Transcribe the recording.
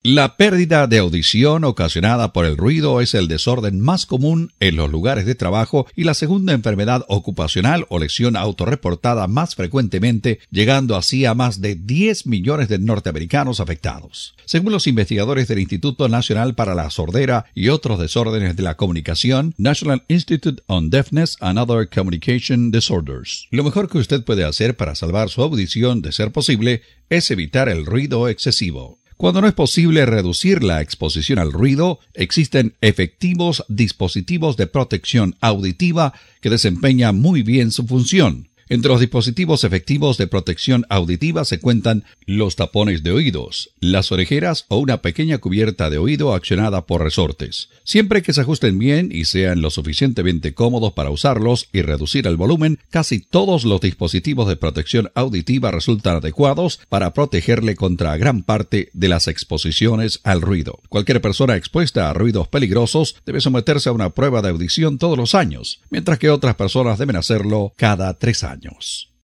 La pérdida de audición ocasionada por el ruido es el desorden más común en los lugares de trabajo y la segunda enfermedad ocupacional o lesión autorreportada más frecuentemente, llegando así a más de 10 millones de norteamericanos afectados. Según los investigadores del Instituto Nacional para la Sordera y otros desórdenes de la comunicación, National Institute on Deafness and Other Communication Disorders. Lo mejor que usted puede hacer para salvar su audición, de ser posible, es evitar el ruido excesivo. Cuando no es posible reducir la exposición al ruido, existen efectivos dispositivos de protección auditiva que desempeñan muy bien su función. Entre los dispositivos efectivos de protección auditiva se cuentan los tapones de oídos, las orejeras o una pequeña cubierta de oído accionada por resortes. Siempre que se ajusten bien y sean lo suficientemente cómodos para usarlos y reducir el volumen, casi todos los dispositivos de protección auditiva resultan adecuados para protegerle contra gran parte de las exposiciones al ruido. Cualquier persona expuesta a ruidos peligrosos debe someterse a una prueba de audición todos los años, mientras que otras personas deben hacerlo cada 3 años.